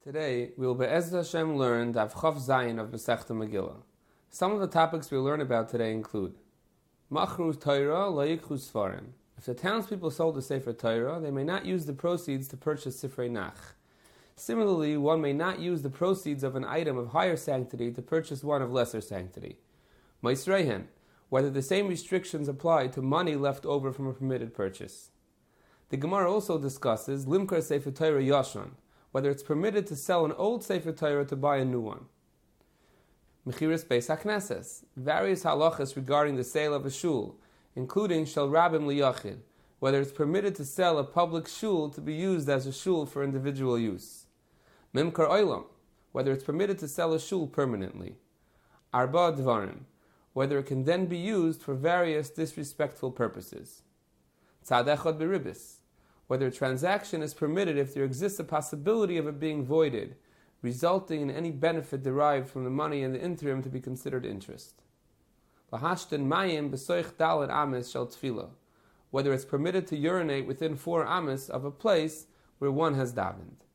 Today, we will Be'ezras Hashem learn Daf Chav Zayin of Masechta Megillah. Some of the topics we will learn about today include Machru Torah lo yikchu Sfarim. If the townspeople sold a Sefer Torah, they may not use the proceeds to purchase Sifrei Nach. Similarly, one may not use the proceeds of an item of higher sanctity to purchase one of lesser sanctity. Moisreihen, whether the same restrictions apply to money left over from a permitted purchase. The Gemara also discusses Limkar Sefer Torah Yashon, whether it's permitted to sell an old Sefer Torah to buy a new one. Mechiras Beis HaKnesses, various halachas regarding the sale of a shul, including Shel Rabim Liyachid, whether it's permitted to sell a public shul to be used as a shul for individual use. Mimkar Oilam, whether it's permitted to sell a shul permanently. Arba Dvarim, whether it can then be used for various disrespectful purposes. Tzad Echad Beribis, whether a transaction is permitted if there exists a possibility of it being voided, resulting in any benefit derived from the money in the interim to be considered interest. Lahashten mayim b'soich dalet ames shel tefillah, whether it's permitted to urinate within 4 ames of a place where one has davened.